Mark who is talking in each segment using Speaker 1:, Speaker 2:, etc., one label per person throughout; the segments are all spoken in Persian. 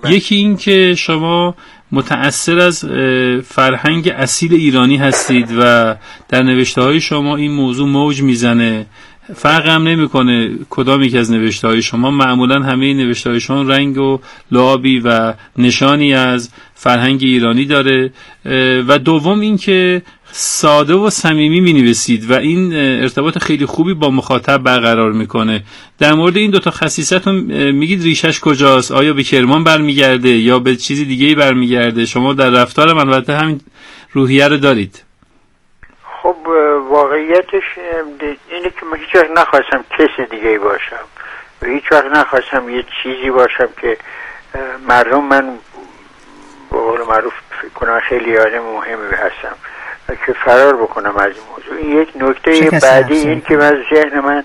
Speaker 1: یکی این که شما متأثر از فرهنگ اصیل ایرانی هستید و در نوشته‌های شما این موضوع موج میزنه. فرق هم نمی‌کنه کدام یک از نوشته‌های شما، معمولاً همه نوشته‌های شما رنگ و لعابی و نشانی از فرهنگ ایرانی داره. و دوم این که ساده و صمیمی می‌نویسید و این ارتباط خیلی خوبی با مخاطب برقرار میکنه. در مورد این دوتا خصیصتون میگید ریشش کجاست؟ آیا به کرمان برمیگرده یا به چیزی دیگه‌ای برمیگرده؟ شما در رفتار من البته همین روحیه رو دارید.
Speaker 2: خب واقعیتش اینه که من هیچ وقت نخواستم کسی دیگه‌ای باشم و هیچ وقت نخواستم یه چیزی باشم که مردم من به قول معروف فکر کنم خیلی آدم مهمی هستم که فرار بکنم از این موضوع. این یک نکته بعدی این که من ذهن من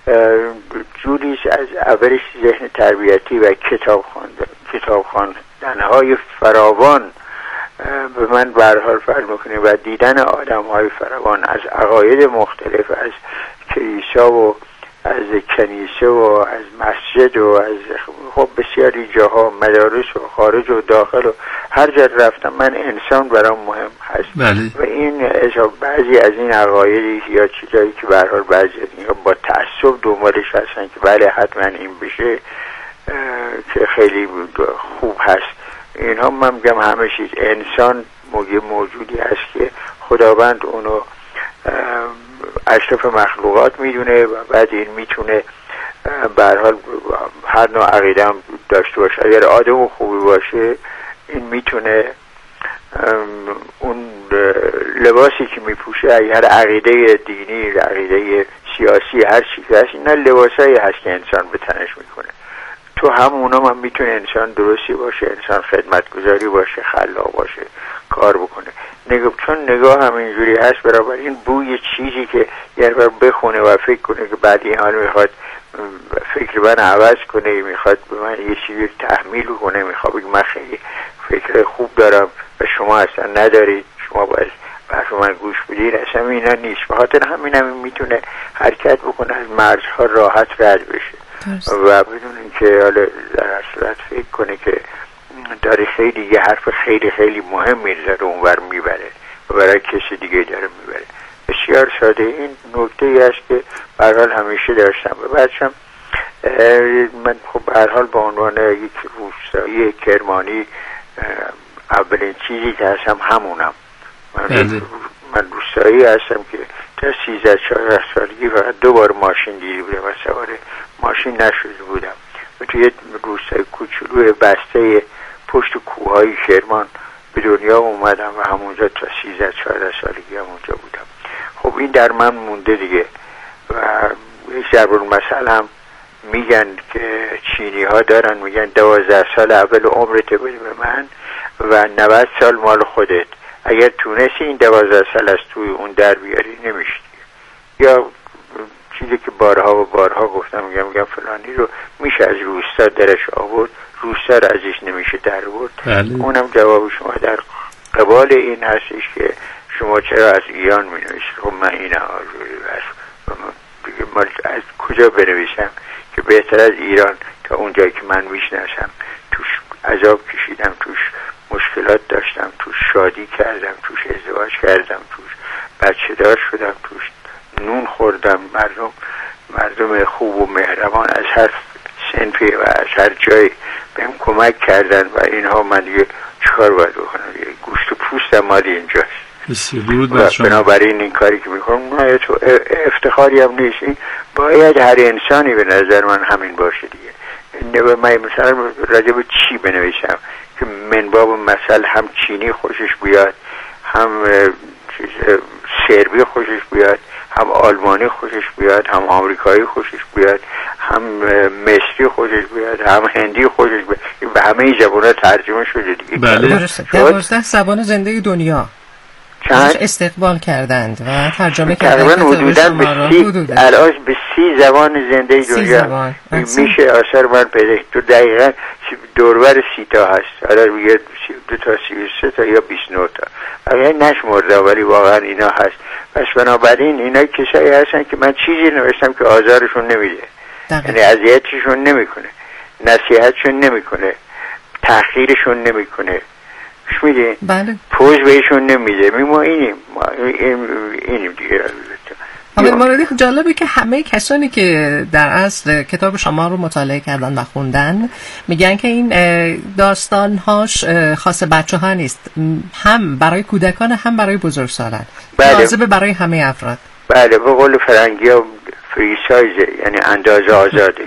Speaker 2: جوریش از اولش ذهن تربیتی و کتاب خواندن‌های فراوان به من به هر حال فرق میکنه و دیدن آدم‌های فراوان از عقاید مختلف، از کلیسا و از کنیسه و از مسجد و از خب بسیاری جاها، مدارس و خارج و داخل و هر جا رفتم من انسان برام مهم هست.
Speaker 1: بله.
Speaker 2: و این بعضی از این عقایدی یا چیزایی که به هر حال بعضی از اینها با تعصب دنبالش هستن که بله حتما این بشه که خیلی خوب هست، اینها من میگم همه چیز انسان موجودی هست که خداوند اونو اشرف مخلوقات میدونه و بعد این میتونه به هر حال هر نوع عقیده هم داشته باشه. اگر آدم خوبی باشه این میتونه اون لباسی که میپوشه، اگر عقیده دینی، عقیده سیاسی، هر چیزی هست، اینا لباسایی هست که انسان به تنش میکنه. تو همونا هم میتونه انسان درستی باشه، انسان خدمتگزاری باشه، خلاق باشه، کار بکنه. چون نگاه هم اینجوری هست، برابر این بوی چیزی که یه بار بخونه و فکر کنه که بعد این حال میخواد فکر من عوض کنه، میخواد به من یه چیزی تحمیل کنه، میخواد بگه من خیلی فکر خوب دارم و شما اصلا ندارید، شما باید برای من گوش بدید، اصلا اینا نیست. به خاطر همین هم میتونه حرکت بکنه، از مرزها راحت رد بشه و بدون اینکه حالا در اصلت فکر کنه که داره خیلی یه حرف خیلی خیلی مهم میذاره اونور میبره و برای کسی دیگه داره میبره. بسیار ساده. این نکته ای است که به هر حال همیشه داشتم و بعدشم من خب به هر حال به عنوان یک روستایی کرمانی اولین چیزی که هستم همونم. من روستایی هستم که تا 13-14 سالگی فقط 2 بار ماشین دیده بودم و سوار ماشین نشده بودم و توی روستای کوچولوی بسته پشت کوههای کرمان به دنیا اومدم و همونجا تا 13-14 سالگی همونجا بودم. خب این در من مونده دیگه و یک ضرب‌المثل هم میگن که چینی ها دارن، میگن 12 سال اول عمرت بده به من و 90 سال مال خودت. اگر تونستی این 12 سال از توی اون در بیاری نمیشتی. یا چیزی که بارها و بارها گفتم، میگم فلانی رو میشه از روستا درش آورد، روستا رو ازش نمیشه در آورد. اونم جواب شما در قبال این هستش که شما چرا از ایران مینویسید. خب من این از کجا بنویسم که بهتر از ایران تا اونجایی که من میشناسم توش عذاب کشیدم، توش مشکلات داشتم، توش شادی کردم، توش ازدواج کردم، توش بچه دار شدم، توش نون خوردم، مردم خوب و مهربان از هر صنفی و از هر جایی بهم کمک کردن و اینها من دیگه چیکار باید بکنم؟ گوشت و پوستم مال اینجاست. بنابراین این کاری که میکنم نه تو افتخاری هم نیست، این باید هر انسانی به نظر من همین باشه دیگه. من مثلا راجع به چی بنویسم که من باب مثل هم چینی خوشش بیاد، هم سربی خوشش بیاد، هم آلمانی خوشش بیاد، هم آمریکایی خوشش بیاد، هم مصری خوشش بیاد، هم هندی خوشش بیاد. به همه زبان‌ها ترجمه شده دیگه.
Speaker 1: بله.
Speaker 3: 12 زبان زنده دنیا استقبال کردند و ترجمه کردند.
Speaker 2: الان به 30 زبان زنده دنیا میشه آثار من پیدا. تو دقیقاً دوربر 30 تا هست. حالا میگه 32 تا 33 تا یا 29 تا. اگه نشمرده ولی واقعا اینا هست. پس بنابراین اینا کسایی هستن که من چیزی نوشتم که آزارشون نمیده. یعنی اذیتشون نمیکنه، نصیحتشون نمیکنه، تحقیرشون نمیکنه، میدین؟
Speaker 3: بله.
Speaker 2: پوز بهشون نمیده. ما اینیم دیگه.
Speaker 3: آقای مرادی، جالبه که همه کسانی که در اصل کتاب شما رو مطالعه کردن و خوندن میگن که این داستانهاش خاص بچه ها نیست، هم برای کودکان هم برای بزرگسالان، لازمه برای همه افراد.
Speaker 2: بله، به قول فرنگی ها فری سایزه، یعنی اندازه آزاده.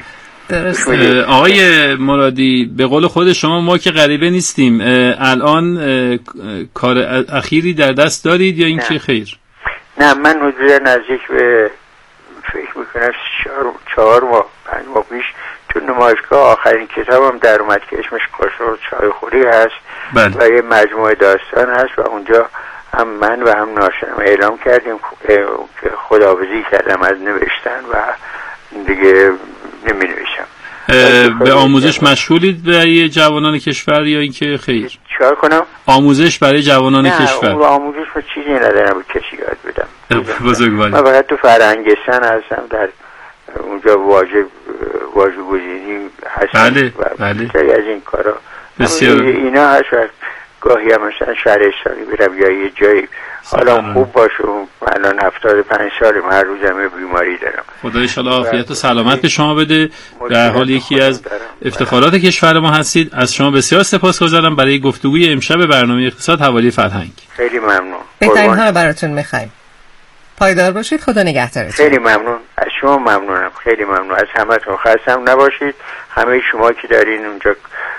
Speaker 1: آقای مرادی، به قول خود شما ما که غریبه نیستیم، الان کار اخیری در دست دارید یا اینکه خیر؟
Speaker 2: نه، من حدودا نزدیک به فکر میکنم 4 ماه 5 ماه پیش تو نمایشگاه آخرین کتابم در اومد که اسمش قاشق چای خوری هست.
Speaker 1: بله.
Speaker 2: و یه مجموعه داستان هست و اونجا هم من و هم ناشرم اعلام کردیم که خداحافظی کردم از نوشتن و دیگه نمی نوشتم.
Speaker 1: به آموزش مشغولید برای جوانان کشور یا اینکه خیر؟
Speaker 2: چیکار کنم؟
Speaker 1: آموزش برای جوانان کشور.
Speaker 2: نه، آموزش من چیزی ندارم به کسی یاد بدم.
Speaker 1: بزرگواری.
Speaker 2: من فقط تو فرهنگستان هستم، در اونجا واژه گزینی هستم.
Speaker 1: بله.
Speaker 2: از این کارا
Speaker 1: بسیار
Speaker 2: اینا هست. گاهی هم مثلا شهرستانی برم یا یه جایی حالا خوب باشه. الان 75 سالم، هر روزم بیماری دارم.
Speaker 1: خدا ان شاءالله عافیت و سلامت به شما بده. در حال یکی از افتخارات کشور ما هستید. از شما بسیار سپاسگزارم برای گفتگوی امشب برنامه اقتصاد حوالی فرهنگ.
Speaker 2: خیلی ممنون.
Speaker 3: بهترین ها رو براتون می‌خوایم. پایدار باشید. خدا نگهدارتون.
Speaker 2: خیلی ممنون از شما. ممنونم، خیلی ممنون از همتون. خستم نباشید. همه شما که دارین اونجا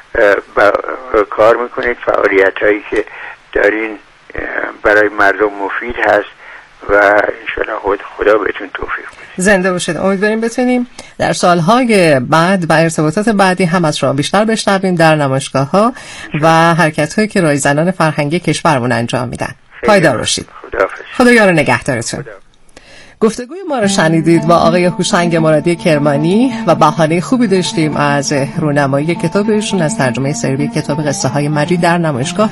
Speaker 2: کار میکنید، فعالیتایی که دارین برای مردم مفید هست و انشالله خدا بهتون توفیق بده.
Speaker 3: زنده باشید. امیدواریم بتونیم در سالهای بعد و ارتباطات بعدی هم از شما بیشتر بشنویم در نمایشگاه‌ها و حرکت‌هایی که رایزنان فرهنگی کشورمون انجام میدن. پایدار باشید. خدا یار نگهدارتون. گفتگوی ما رو شنیدید با آقای هوشنگ مرادی کرمانی و بهانه خوبی داشتیم از رونمایی کتابشون از ترجمه سربی کتاب قصه های مجید در نمایشگاه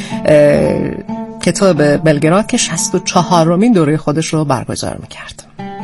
Speaker 3: کتاب بلگراد که 64مین دوره خودش رو برگزار میکرد.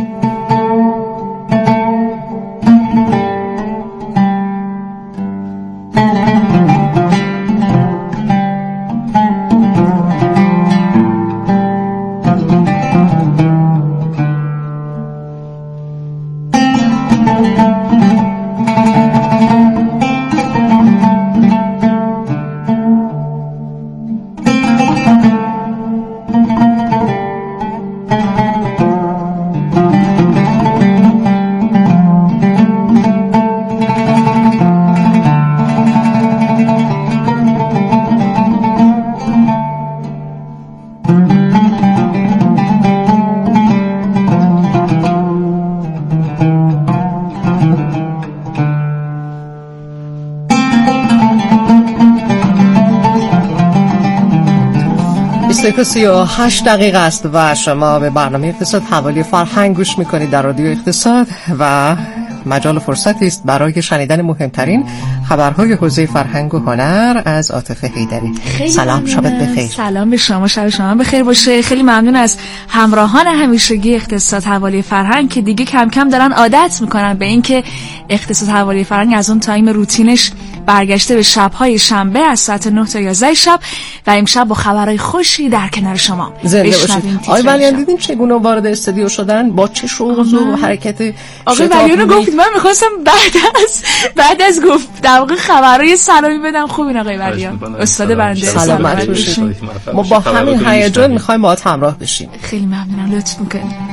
Speaker 3: که 38 دقیقه است و شما به برنامه اقتصاد حوالی فرهنگ گوش میکنید در رادیو اقتصاد و مجال فرصتی است برای شنیدن مهمترین خبرهای حوزه فرهنگ و هنر از عاطف حیدری. سلام، شبت بخیر.
Speaker 4: سلام به شما، شب شما بخیر باشه. خیلی ممنون از همراهان همیشگی اقتصاد حوالی فرهنگ که دیگه کم کم دارن عادت میکنن به اینکه اقتصاد حوالی فرهنگ از اون تایم روتینش برگشته به شب‌های شنبه از ساعت 9 تا 11 شب و امشب با خبرهای خوشی در کنار شما.
Speaker 3: زنده باشید. آقای ولیان دیدین چگونه وارد استودیو شدن؟ با چه شوق و حرکت
Speaker 4: آقای ولیان گفت من می‌خواستم بعد از گفت در واقع خبرهای سلامی بدم. خوبین آقای ولیان؟ استاد برنده
Speaker 3: سلامت باشید. ما با همین هیجان می‌خوایم باهات همراه بشیم.
Speaker 4: خیلی ممنونم، لطف می‌کنید.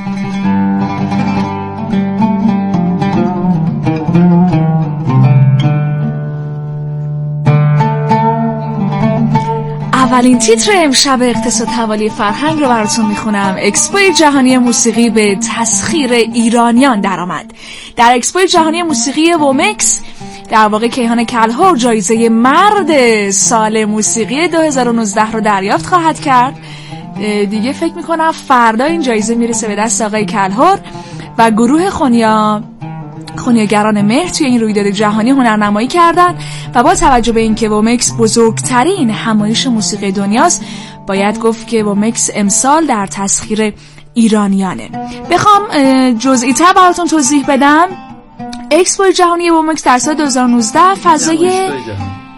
Speaker 4: اولین تیتر امشب اقتصاد حوالی فرهنگ رو براتون میخونم. اکسپوی جهانی موسیقی به تسخیر ایرانیان درآمد. در اکسپوی جهانی موسیقی وومکس در واقع کیهان کلهر جایزه مرد سال موسیقی 2019 رو دریافت خواهد کرد. دیگه فکر میکنم فردا این جایزه میرسه به دست آقای کلهر و گروه خونیاگران مهر توی این رویداد جهانی هنرنمایی کردن و با توجه به اینکه وومکس بزرگترین همایش موسیقی دنیاست باید گفت که وومکس امسال در تسخیر ایرانیانه. بخوام جزئی‌تر براتون توضیح بدم، اکسپو جهانی وومکس در سال 2019 فضای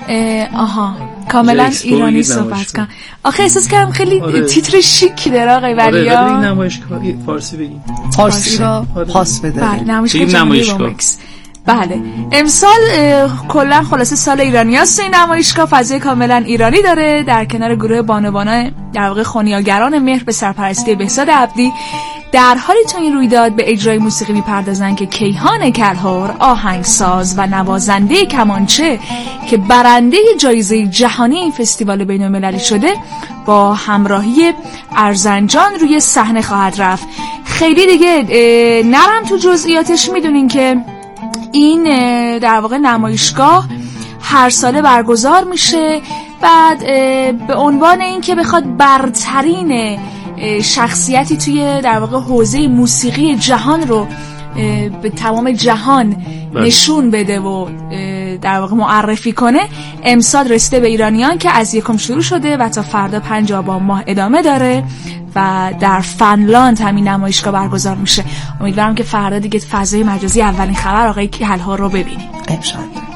Speaker 4: کاملا ایرانی صحبت کن. آخه احساس کردم خیلی تیتر شیکی داره آقای ولیا.
Speaker 1: این نمایشگاه فارسی بگیم،
Speaker 3: فارسی را پاس بده.
Speaker 4: بله، نمایشگاه. بله، امسال کلا خلاصه سال ایرانیاست. این نمایشگاه فضای کاملا ایرانی داره، در کنار گروه بانوان در واقع خونیاگران مهر به سرپرستی بهزاد عبدی در حالی تو این رویداد به اجرای موسیقی میپردازن که کیهان کلهر، آهنگساز و نوازنده کمانچه که برنده جایزه جهانی این فستیوال بین‌المللی شده، با همراهی ارزنجان روی صحنه خواهد رفت. خیلی دیگه نرم تو جزئیاتش، میدونین که این در واقع نمایشگاه هر ساله برگزار میشه. بعد به عنوان این که بخواد برترین شخصیتی توی در واقع حوزه موسیقی جهان رو به تمام جهان نشون بده و در واقع معرفی کنه، امسال رسیده به ایرانیان که از 1 شروع شده و تا فردا 5 آبان ماه ادامه داره و در فنلاند همین نمایشگاه برگزار میشه. امیدوارم که فردا دیگه فضای مجازی اولین خبر آقای کلهر رو ببینیم.
Speaker 3: انشالله.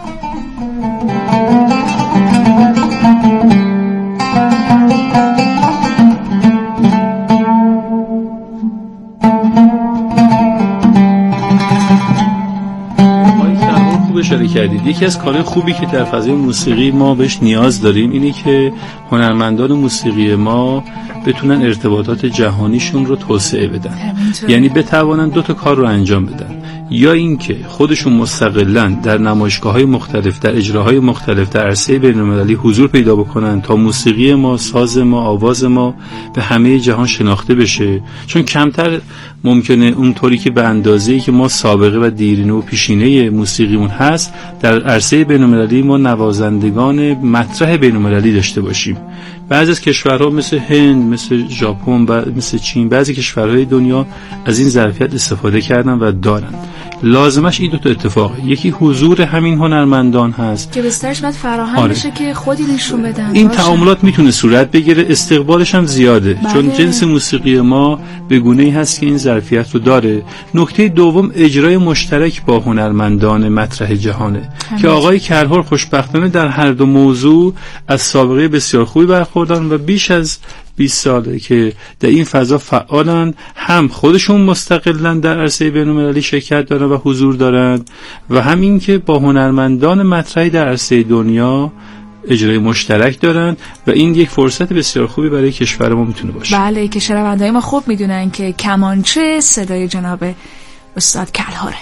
Speaker 1: اشاره کردید. یکی از کارهای خوبی که در فضای موسیقی ما بهش نیاز داریم اینه که هنرمندان موسیقی ما بتونن ارتباطات جهانیشون رو توسعه بدن. یعنی بتوانن 2 تا کار رو انجام بدن، یا اینکه خودشون مستقلاً در نمایشگاه‌های مختلف، در اجراهای مختلف در عرصه بین‌المللی حضور پیدا بکنن تا موسیقی ما، ساز ما، آواز ما به همه جهان شناخته بشه، چون کمتر ممکنه اونطوری که به اندازه‌ای که ما سابقه و دیرینه و پیشینه موسیقیمون هست در عرصه بین‌المللی ما نوازندگان مطرح بین‌المللی داشته باشیم. بعضی از کشورها مثل هند، مثل ژاپن و مثل چین، بعضی کشورهای دنیا از این ظرفیت استفاده کردن و دارن. لازمش این 2 تا اتفاقه. یکی حضور همین هنرمندان هست
Speaker 4: که بسترش باید فراهم بشه که خودی نشون بدن.
Speaker 1: این تعاملات میتونه صورت بگیره، استقبالش هم زیاده. چون جنس موسیقی ما به گونه‌ای هست که این ظرفیت رو داره. نکته دوم اجرای مشترک با هنرمندان مطرح جهانه که آقای کلهر خوشبختانه در هر 2 موضوع از سابقه بسیار خوبی برخوردن و بیش از 20 ساله که در این فضا فعالن، هم خودشون مستقلاً در عرصه بین‌المللی شرکت دارن و حضور دارن و هم این که با هنرمندان مطرحی در عرصه دنیا اجرای مشترک دارن و این یک فرصت بسیار خوبی برای کشور ما میتونه باشه.
Speaker 4: بله، که شنونده‌های ما خوب میدونن که کمانچه صدای جناب استاد کلهره.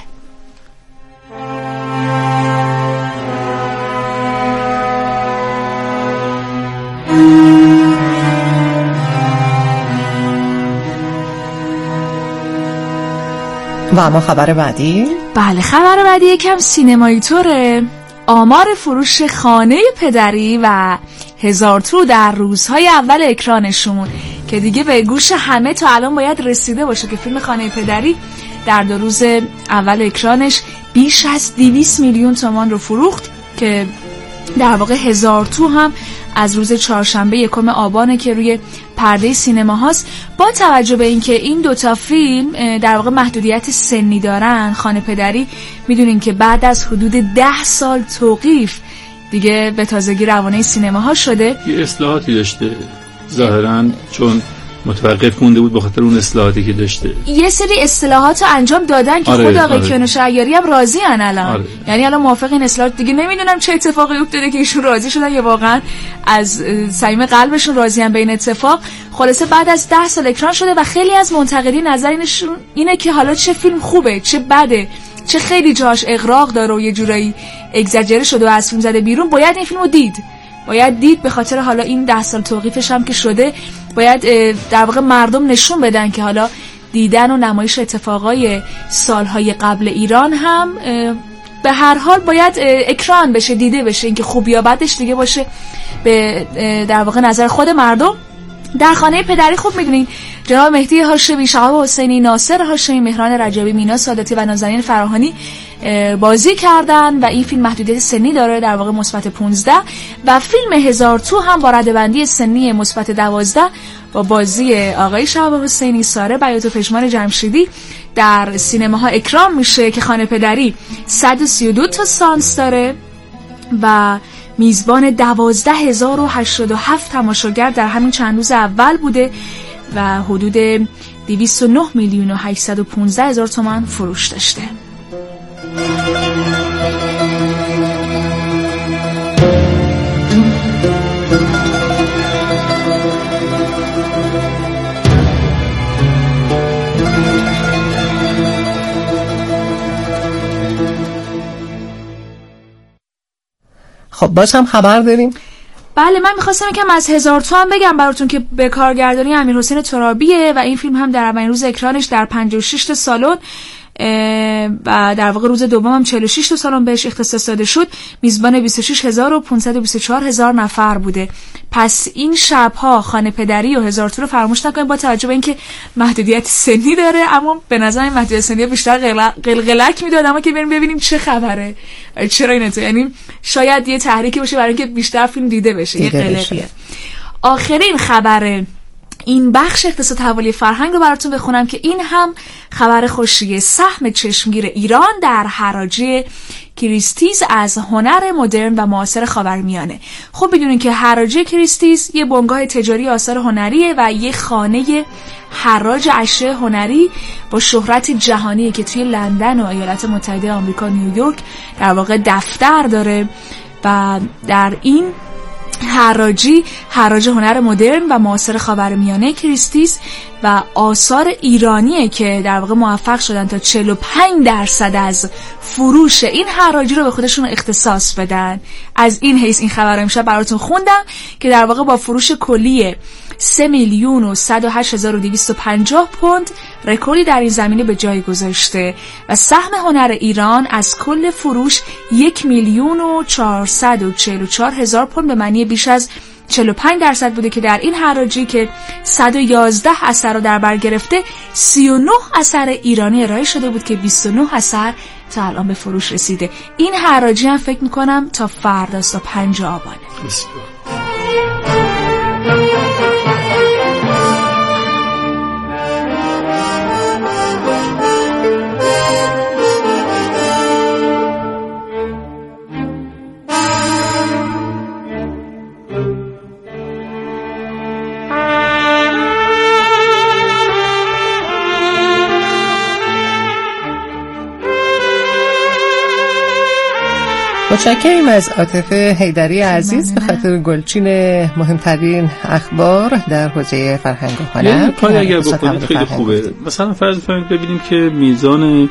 Speaker 3: و اما خبر بعدی؟
Speaker 4: بله، خبر بعدی یکم سینمایی طوره. آمار فروش خانه پدری و 1000 تو در روزهای اول اکرانشون که دیگه به گوش همه تا الان باید رسیده باشه که فیلم خانه پدری در 2 روز اول اکرانش بیش از 200 میلیون تومان رو فروخت که در واقع 1000 تو هم از روز چهارشنبه 1 آبانه که روی پرده سینما هاست. با توجه به اینکه این 2 تا فیلم در واقع محدودیت سنی دارن، خانه پدری میدونین که بعد از حدود 10 سال توقیف دیگه به تازگی روانه سینما ها شده.
Speaker 1: یه اصلاحاتی داشته ظاهراً، چون متوقف مونده بود بخاطر اون اصلاحاتی که داشته.
Speaker 4: یه سری اصلاحات رو انجام دادن که خود آقای کیانوش عیاری هم راضی ان الان. یعنی الان موافق این اصلاحات دیگه. نمیدونم چه اتفاقی افتاده که ایشون راضی شدن یا واقعا از صمیم قلبشون راضی ان به این اتفاق. خلاصه بعد از 10 سال اکران شده و خیلی از منتقدین نظرشون اینه که حالا چه فیلم خوبه، چه بده، چه خیلی جاش اغراق داره و یه جورایی اگزاجره شده و از فیلم زده بیرون. باید این فیلمو دید به خاطر حالا این 10 سال توقیفش هم که شده. باید در واقع مردم نشون بدن که حالا دیدن و نمایش اتفاقای سالهای قبل ایران هم به هر حال باید اکران بشه، دیده بشه، اینکه خوب یا بدش دیگه باشه به در واقع نظر خود مردم. در خانه پدری خوب میدونین جناب مهدی هاشمی، شهاب حسینی، ناصر هاشمی، مهران رجبی، مینا ساداتی و نازنین فراهانی بازی کردن و این فیلم محدودیت سنی داره، در واقع مثبت 15 و فیلم 1000 تو هم با ردبندی سنی مثبت 12 با بازی آقای شهاب حسینی، ساره بیات و پژمان جمشیدی در سینماها اکران میشه که خانه پدری 132 تا سانس داره و میزبان 12,087 تماشاگر در همین چند روز اول بوده و حدود 209,815,000 تومان فروش داشته.
Speaker 3: خب باز هم خبر داریم.
Speaker 4: بله، من میخواستم یکم از هزار تو هم بگم براتون که به کارگردانی امیرحسین ترابیه و این فیلم هم در اولین روز اکرانش در 56 تا سالن و در واقع روز دوم هم 46 تا سالن بهش اختصاص داده شد. میزبان 26,524,000 نفر بوده. پس این شبها خانه پدری و هزار تو رو فراموش نکنید، با توجه به اینکه محدودیت سنی داره، اما به نظر این محدودیت سنی بیشتر قلقلک میداد، اما که بریم ببینیم چه خبره، چرا اینه تو، یعنی شاید یه تحریکی باشه برای اینکه بیشتر فیلم دیده بشه. یه قلقیه. آخرین خبره این بخش اقتصاد حوالی فرهنگ رو براتون بخونم که این هم خبر خوشیه. سهم چشمگیر ایران در حراجی کریستیز از هنر مدرن و معاصر خاورمیانه. خب بدونین که حراجی کریستیز یه بنگاه تجاری آثار هنریه و یه خانه حراج اشیاء هنری با شهرت جهانیه که توی لندن و ایالات متحده آمریکا نیویورک در واقع دفتر داره و در این حراج هنر مدرن و معاصر خاورمیانه کریستیز و آثار ایرانیه که در واقع موفق شدن تا 45% از فروش این حراجی رو به خودشون اختصاص بدن. از این حیث این خبر رو امشب براتون خوندم که در واقع با فروش کلی 3,108,250 پوند رکوردی در این زمینه به جای گذاشته و سهم هنر ایران از کل فروش 1,444,000 پوند به معنی بیش از 45% بوده که در این حراجی که 111 اثر رو در بر گرفته 39 اثر ایرانی ارائه شده بود که 29 اثر تا الان به فروش رسیده. این حراجی هم فکر میکنم تا فرداست، تا 5 آبانه.
Speaker 3: متشکریم از عاطفه حیدری عزیز به خاطر گلچین مهمترین اخبار در حوزه فرهنگ و هنر.
Speaker 1: یه کاری اگر بکنید خیلی خوبه. مثلا فرض کنید ببینیم که میزان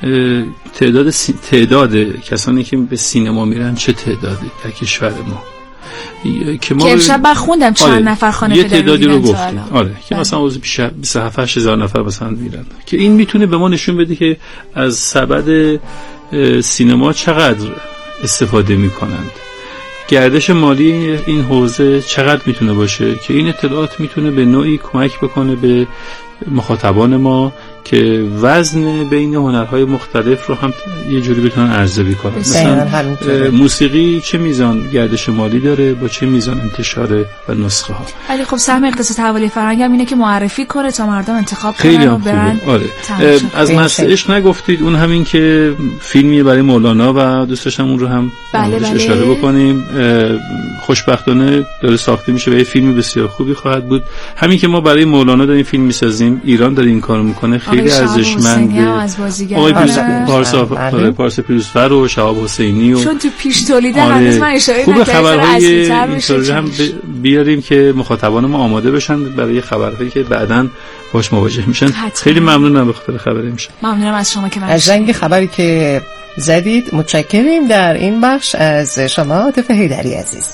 Speaker 1: تعداد کسانی که به سینما میرن چه تعدادی در کشور ما
Speaker 4: که امشب بخوندم چند نفر خانه
Speaker 1: یه تعدادی رو گفتید. آره که مثلا روزی پیش 27,000 نفر مثلا میرن که این میتونه به ما نشون بده که از سبد سینما چقدر استفاده میکنند، گردش مالی این حوزه چقدر میتونه باشه که این اطلاعات میتونه به نوعی کمک بکنه به مخاطبان ما که وزن بین هنرهای مختلف رو هم یه جوری بتونن ارزیابی کنن. مثلا موسیقی چه میزان گردش مالی داره با چه میزان انتشار و نسخه ها.
Speaker 4: ولی خب سهم اقتصاد حوالی فرهنگ هم اینه که معرفی کنه تا مردم انتخاب
Speaker 1: خیلی
Speaker 4: کنن و برن.
Speaker 1: آره. از مسئله عشق نگفتید، اون همین که فیلمیه برای مولانا و دوست داشتم اون رو هم اشاره بکنیم. خوشبختانه داره ساخته میشه و یه فیلم بسیار خوبی خواهد بود. همین که ما برای مولانا داریم فیلم میسازیم، ایران داره این کارو میکنه، خیلی ارزشمنده. آقای پارسا پیروزفر و شهاب حسینی و
Speaker 4: چون تو پیش تولیده هنوز من اشاره
Speaker 1: نکردم. خوب خبرهای اینطوری هم بیاریم که مخاطبان ما آماده بشن برای خبرهایی که بعداً باش مواجه میشن. خیلی ممنونم به خاطر خبر امشب.
Speaker 4: ممنونم از شما که
Speaker 3: از رنگ خبری که زدید. متشکریم در این بخش از شما عاطفه حیدری عزیز.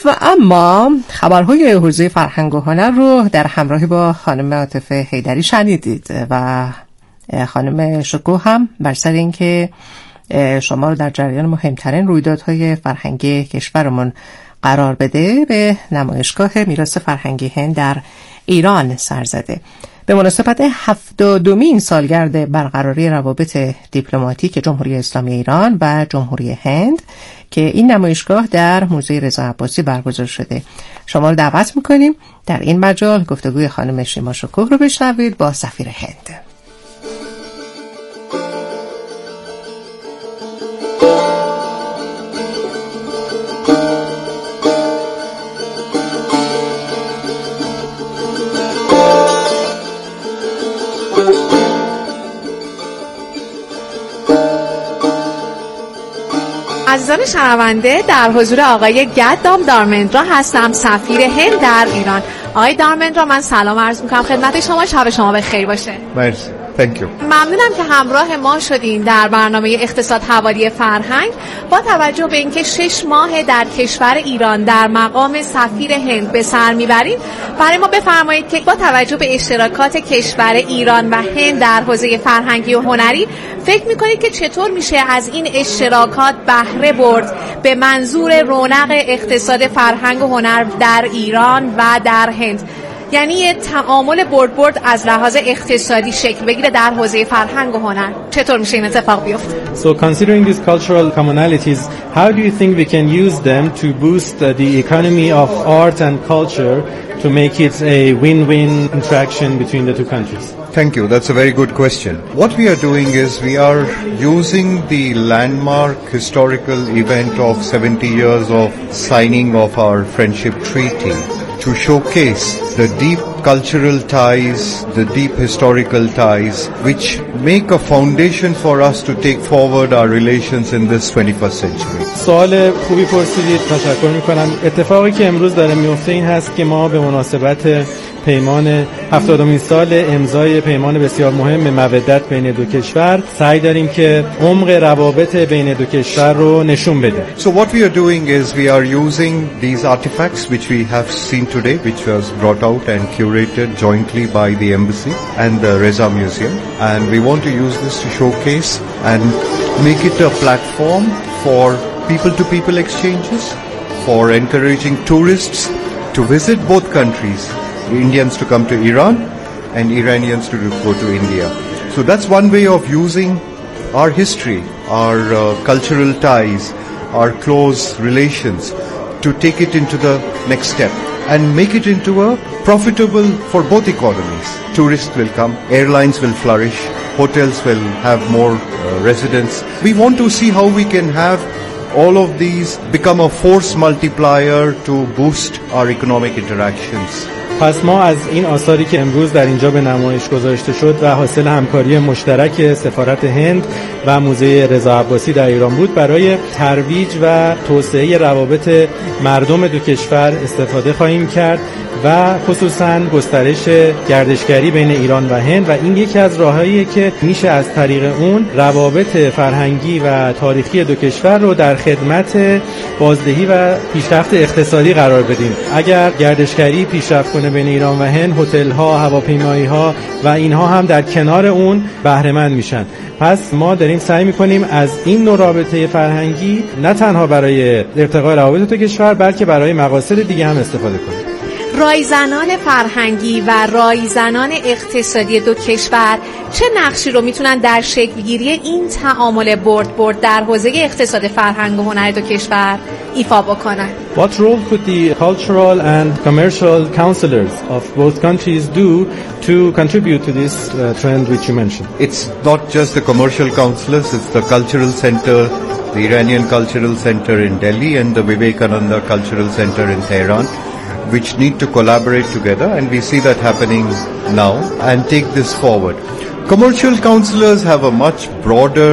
Speaker 3: و اما خبرهای حوزه فرهنگ و هنر رو در همراهی با خانم عاطفه حیدری شنیدید و خانم شکوه هم بر سر اینکه شما رو در جریان مهمترین رویدادهای فرهنگی کشورمون قرار بده به نمایشگاه میراث فرهنگی هند در ایران سر زده. به مناسبت 72مین سالگرد برقراری روابط دیپلماتیک جمهوری اسلامی ایران و جمهوری هند که این نمایشگاه در موزه رضا عباسی برگزار شده، شما رو دعوت میکنیم در این مجال گفتگوی خانم شیما شکوه رو بشنوید با سفیر هند.
Speaker 5: عزیزان شنونده، در حضور آقای گدام دارمندرا هستم، سفیر هند در ایران. آقای دارمندرا، من سلام عرض میکنم خدمت شما، شب شما بخیر باشه.
Speaker 6: مرسی.
Speaker 5: ممنونم که همراه ما شدین در برنامه اقتصاد حوالی فرهنگ. با توجه به اینکه 6 ماه در کشور ایران در مقام سفیر هند به سر میبرید، برای ما بفرمایید که با توجه به اشتراکات کشور ایران و هند در حوزه فرهنگی و هنری فکر میکنید که چطور میشه از این اشتراکات بهره برد به منظور رونق اقتصاد فرهنگ و هنر در ایران و در هند؟ یعنی یه تعامل برد از لحاظ اقتصادی شکل بگیره در حوزه فرهنگ و هنر. چطور میشه این اتفاق بیفته؟
Speaker 6: So considering these cultural commonalities, how do you think we can use them to boost the economy of art and culture to make it a win-win interaction between the two countries?
Speaker 7: Thank you. That's a very good question. What we are doing is we are using the landmark historical event of 70 years of signing of our friendship treaty to showcase the deep cultural ties, the deep historical ties, which make a foundation for us to take forward our relations in this 21st century.
Speaker 6: سوال خوبی پرسیدید، تشکر میکنم. اتفاقی که امروز داره میفته این هست که ما به مناسبت پیمان 70مین سال امضای پیمان بسیار مهم مودت بین دو کشور سعی داریم که عمق روابط بین دو کشور رو نشون بدیم.
Speaker 7: So what we are doing is we are using these artifacts which we have seen today, which was brought out and curated jointly by the embassy and the Reza Museum, and we want to use this to showcase and make it a platform for people-to-people exchanges, for encouraging tourists to visit both countries, Indians to come to Iran and Iranians to go to India. So that's one way of using our history, our cultural ties, our close relations to take it into the next step and make it into a profitable for both economies. Tourists will come, airlines will flourish, hotels will have more residents. We want to see how we can have all of these become a force multiplier to boost our economic interactions.
Speaker 6: پس ما از این آثاری که امروز در اینجا به نمایش گذاشته شد و حاصل همکاری مشترک سفارت هند و موزه رضا عباسی در ایران بود، برای ترویج و توسعه روابط مردم دو کشور استفاده خواهیم کرد و خصوصاً گسترش گردشگری بین ایران و هند، و این یکی از راههاییه که میشه از طریق اون روابط فرهنگی و تاریخی دو کشور رو در خدمت بازدهی و پیشرفت اقتصادی قرار بدیم. اگر گردشگری پیشرفت کنه بین ایران و هند، هتل‌ها، هواپیمایی‌ها و اینها هم در کنار اون بهره مند میشن. پس ما داریم سعی میکنیم از این نوع رابطه فرهنگی نه تنها برای ارتقاء روابط دو کشور بلکه برای مقاصد دیگه هم استفاده کنیم.
Speaker 5: رایزنان فرهنگی و رایزنان اقتصادی دو کشور چه نقشی رو میتونن در شکلگیری این تعامل برد در حوزه اقتصاد فرهنگ و هنر دو کشور ایفا بکنن؟
Speaker 6: What role could the cultural and commercial counselors of both countries do to contribute to this trend which you mentioned?
Speaker 7: It's not just the commercial counselors, it's the cultural center, the Iranian Cultural Center in Delhi and the Vivekananda Cultural Center in Tehran, which need to collaborate together, and we see that happening now, and take this forward. Commercial counselors have a much broader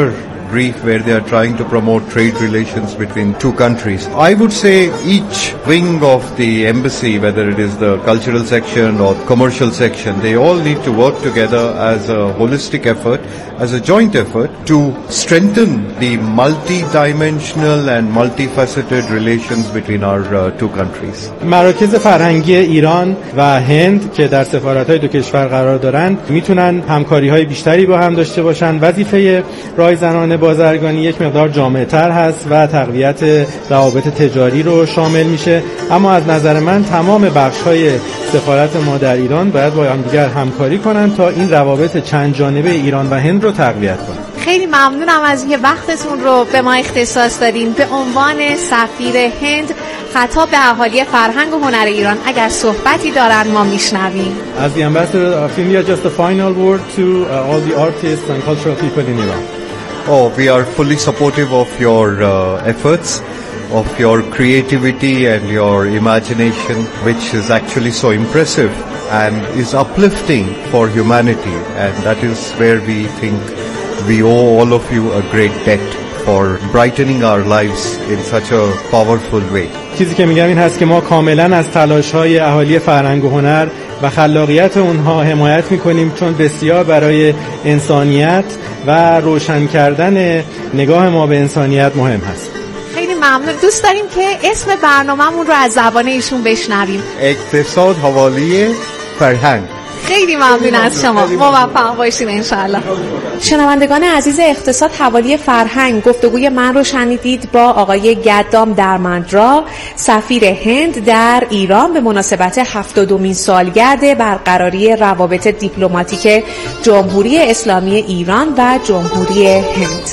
Speaker 7: brief where they are trying to promote trade relations between two countries. I would say each wing of the embassy, whether it is the cultural section or commercial section, they all need to work together as a holistic effort, as a joint effort to strengthen the multi-dimensional and multifaceted relations between our two countries.
Speaker 6: مراکز فرهنگی ایران و هند که در سفارت‌های دو کشور قرار دارند میتونن همکاری‌های بیشتری با هم داشته باشن. وظیفه راهزنان بازرگانی یک مقدار جامع‌تر هست و تقویت روابط تجاری رو شامل میشه، اما از نظر من تمام بخش‌های سفارت ما در ایران باید با همدیگر همکاری کنن تا این روابط چند جانبه ایران و هند رو تقویت کنن.
Speaker 5: خیلی ممنونم از اینکه وقتتون رو به ما اختصاص دادین. به عنوان سفیر هند خطاب به اهالی فرهنگ و هنر ایران اگر صحبتی دارن ما میشنویم.
Speaker 6: As the ambassador of India, just a final word to all the artists and cultural people in Iran.
Speaker 7: Oh, we are fully supportive of your efforts, of your creativity and your imagination, which is actually so impressive and is uplifting for humanity, and that is where we think we owe all of you a great debt for brightening our lives in such a powerful way.
Speaker 6: چیزی که میگم این هست که ما کاملا از تلاش‌های اهالی فرهنگ و هنر و خلاقیت اونها حمایت میکنیم، چون بسیار برای انسانیت و روشن کردن نگاه ما به انسانیت مهم هست.
Speaker 5: خیلی ممنون. دوست داریم که اسم برنامه‌مون رو از زبان ایشون بشنویم.
Speaker 7: اقتصاد حوالی فرهنگ.
Speaker 5: خیلی ممنون از شما. موفق باشیم انشاءالله. شنوندگان عزیز اقتصاد حوالی فرهنگ، گفتگوی من رو شنیدید با آقای گدام درمندرا، سفیر هند در ایران به مناسبت 70مین سالگرد برقراری روابط دیپلماتیک جمهوری اسلامی ایران و جمهوری هند.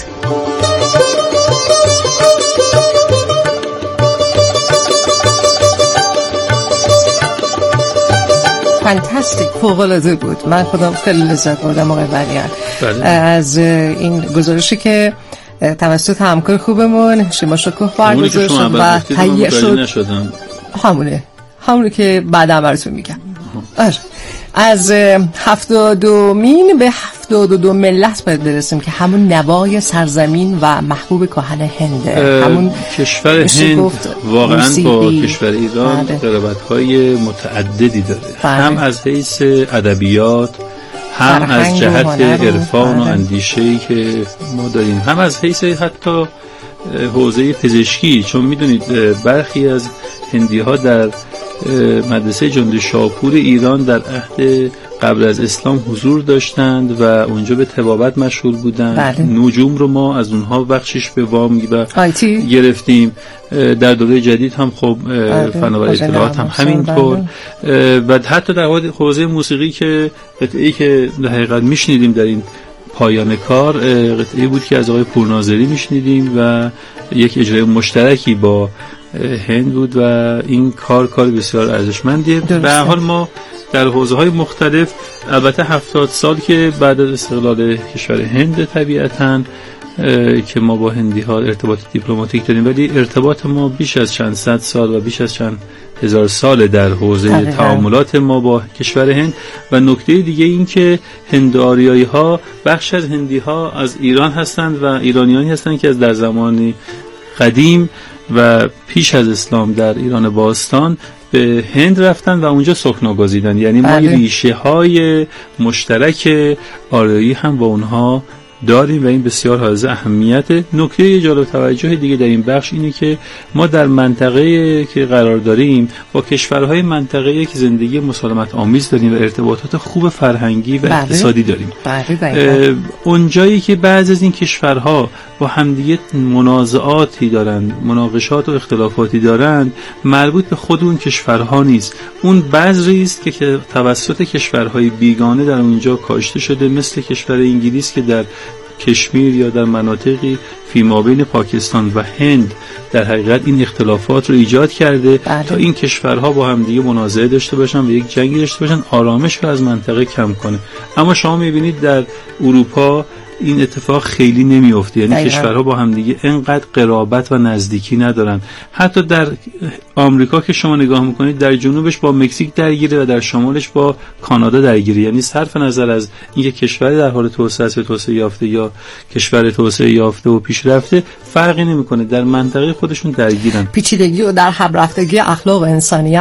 Speaker 3: فانتاستیک، فوق‌العاده بود. من خودم خیلی لذت بردم آقای ولیعصر از این گزارشی که توسط همکار خوبمون شیما شکوه برگزار شد و تهیه شد. همونه که بعدا براتون میگم. از 72مین به 72 ملت باید برسیم که همون نوای سرزمین و محبوب کهن هنده. همون
Speaker 1: کشور هند واقعا با کشور ایران قرابت‌های متعددی داره. هم از حیث ادبیات، هم از جهت عرفان و اندیشه‌ای که ما داریم، هم از حیث حتی حوزه پزشکی، چون میدونید برخی از هندی‌ها در مدرسه جند شاپور ایران در عهد قبل از اسلام حضور داشتند و اونجا به طبابت مشغول بودند. نجوم رو ما از اونها بخشش به وام گرفتیم. در دوره جدید هم خب فناور اطلاعات هم همینطور، و حتی در حوزه موسیقی که قطعه‌ای که در حقیقت میشنیدیم در این پایان کار قطعه‌ای بود که از آقای پورناظری میشنیدیم و یک اجرای مشترکی با هند بود و این کار بسیار ارزشمندیه. به هر حال ما در حوزه‌های مختلف، البته 70 سال که بعد از استقلال کشور هند طبیعتاً که ما با هندی‌ها ارتباط دیپلماتیک داریم، ولی ارتباط ما بیش از چند صد سال و بیش از چند هزار سال در حوزه تعاملات ما با کشور هند. و نکته دیگه این که هندآریایی‌ها بخش از هندی‌ها از ایران هستند و ایرانیانی هستند که از در زمانی قدیم و پیش از اسلام در ایران باستان به هند رفتن و اونجا سکنا گزیدن. یعنی ما ریشه های مشترک آریایی هم با اونها داریم و این بسیار حائز اهمیت. نکته جالب توجه دیگه در این بخش اینه که ما در منطقه که قرار داریم با کشورهای منطقه‌ای که زندگی مسالمت آمیز داریم و ارتباطات خوب فرهنگی و اقتصادی داریم. اونجایی که بعضی از این کشورها با همدیگه منازعاتی دارند، مناقشات و اختلافاتی دارند، مربوط به خود اون کشورها نیست. اون بذری است که توسط کشورهای بیگانه در اونجا کاشته شده، مثل کشور انگلیس که در کشمیر یا در مناطقی فیمابین پاکستان و هند در حقیقت این اختلافات رو ایجاد کرده تا این کشورها با هم دیگه منازعه داشته باشن و یک جنگی داشته باشن، آرامش رو از منطقه کم کنه. اما شما میبینید در اروپا این اتفاق خیلی نمیفته. یعنی کشورها با هم دیگه انقدر قرابت و نزدیکی ندارن. حتی در آمریکا که شما نگاه میکنید، در جنوبش با مکزیک درگیره و در شمالش با کانادا درگیره. یعنی صرف نظر از اینکه کشور در حال توسعه است، توسعه یافته یا کشور توسعه یافته و پیشرفته، فرقی نمیکنه، در منطقه خودشون درگیرن.
Speaker 3: پیچیدگی و در هم رفتگی اخلاق انسانی